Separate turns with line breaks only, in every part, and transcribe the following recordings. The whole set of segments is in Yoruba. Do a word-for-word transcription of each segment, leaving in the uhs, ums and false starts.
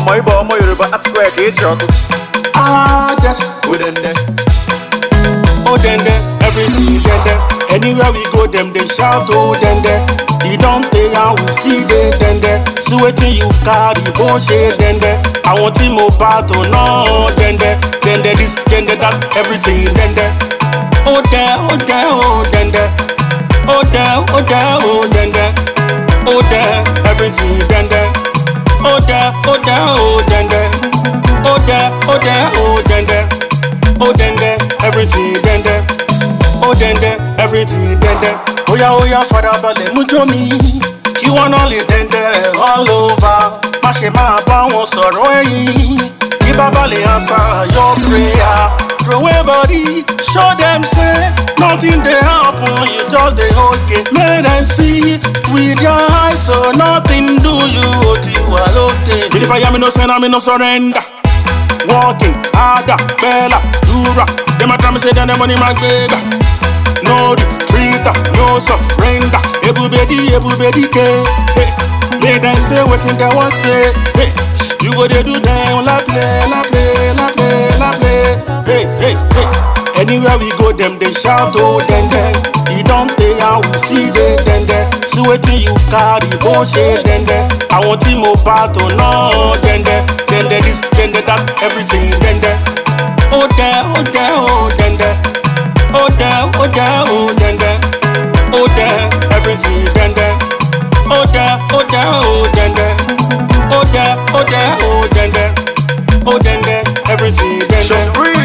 Omo Ibo, Omo Yoruba, at square, get your
Ah, just
Udende.
oh dende, everything dende. Anywhere we go, them they shout oh dende. You don't pay and we still dey dende. See wetin you carry, bullshit dende. I want him about to no dende. Dende this, dende that, everything dende. Oh de, oh de, oh dende. Oh de, oh de, oh dende. Oh de, everything dende. Oh de, oh de, oh dende. Oh de, oh de, oh dende. Oh dende, everything dende. Oh dende, everything dende. Oh yeah, oh yeah, father balẹ̀ mú jó mi. Kí wọ́n náà lè dende all over. Má ṣe máa bá wọn sọ̀rọ̀ ẹ̀yìn. Kí bàbá lè answer your prayer. Throw away body, show them say nothing dey happen, you just dey okay. Make them see with your eyes so nothing do you o ti wà lókè. If I hear me no send, I me no surrender. Walking, harder, better, dura. Them a try me say that the money my gbega. No retreater, no surrender. Everybody, everybody, hey. Make them say what they want say. Hey, you go they do them la play, la play, la play, la play. Hey, hey, hey. Anywhere we go, them they shout oh dende. You don't pay and we still dey dende. See wetin you carry, bullshit dende. I want him about to no dende. Dende this, dende that, everything dende. Oh de, oh de, oh dende. Oh de, oh de, oh dende. Oh de, everything dende. Oh de, oh de, oh dende. Oh de, oh de, oh dende. Oh dende, everything dende.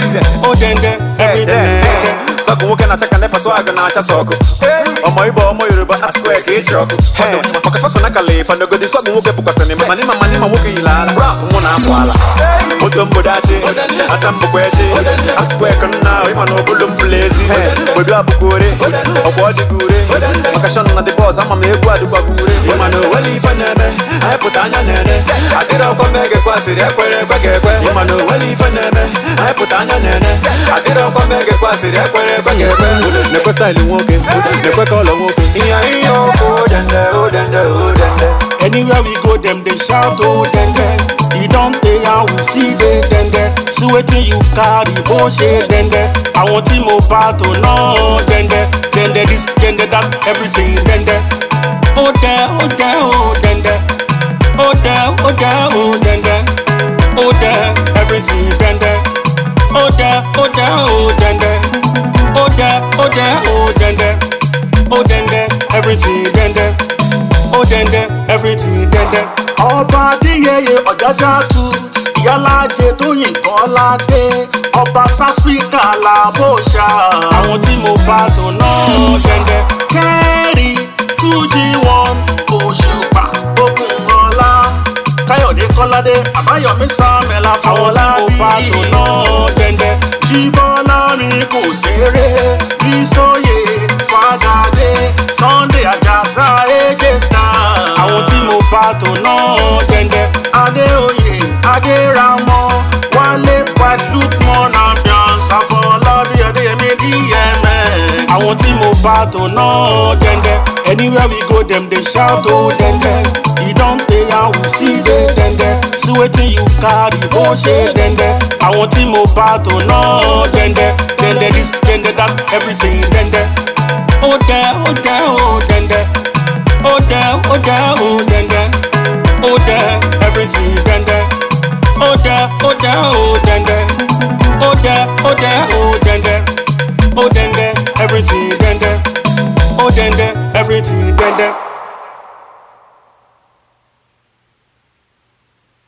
Oh dende, everything dende.
Soko woke na chaka nepa so aga na acha soko. Omo Ibo, Omo Yoruba, at square, get your Makafaso na kalefa, no go di soko woke buka sani. Mani mama ni woke ilala. Rap muna mwala. Mutombo dachi, asambo kwechi. At square kana, ima no bulum blazy. Bodo abukure, okwadi gure. Makashana na the boss, ama meegwa duba gure. Ima no wali faneme, ay putanya nene. Atira uko mege kwa siri, ekwere kwa kekwe. Ima no wali faneme, ay putanya nene. Atira uko mege kwa siri, ekwere kwa kekwe. Nekwe style woke, nekwe color woke. Iya iya oh dende, oh dende, oh dende.
Anywhere we go, them they shout oh dende. You don't pay and we still dey dende. See wetin you carry, bullshit dende. I want him about to no dende. Dende this, dende that, everything dende. Oh de, oh de, oh dende. Oh de, oh de, oh dende. Oh de, everything dende. Oh de, oh de, oh dende. Oh de, oh de, oh dende. Oh dende, everything dende. Oh dende, everything dende. Ọba Adéyẹyè Ọ̀jájá tu, Ìyálájé Tóyìn Kọ́ládé, Ọba Sásífíkà Làbóṣà. Àwọn tí mo bá tó náà dende. Kẹ́rì Túnjí wọn Òṣùpá Ògúnọlá. Káyọ̀dé Kọ́ládé, Àbáyọ̀mí Sámẹ́lá Fọlábí. Àwọn tí mo bá tó náà dende. Jíbọ́lá mi kò ṣeré, Bísóyè Fàgàdé, Sunday Àjàsà Èjè Star. Àwọn tí mo bá tó náà dende. Adéoyè Adéramọ́, Wálé Pàt Lukman Ambiance, Afọlábí Adéyẹmí D M X. Àwọn tí mo bá tó náà dende. Anywhere we go, them they shout oh dende. You don't pay and we still dey dende. See wetin you carry, bullshit dende. Àwọn tí mo bá tó náà dende. Dende this, dende that, everything dende. Oh de, oh de, oh dende. Oh de, oh de, oh dende. Oh de, everything dende. Oh de, oh de, oh dende. Oh de, oh de, oh dende. Oh dende, everything dende. Oh dende, everything dende.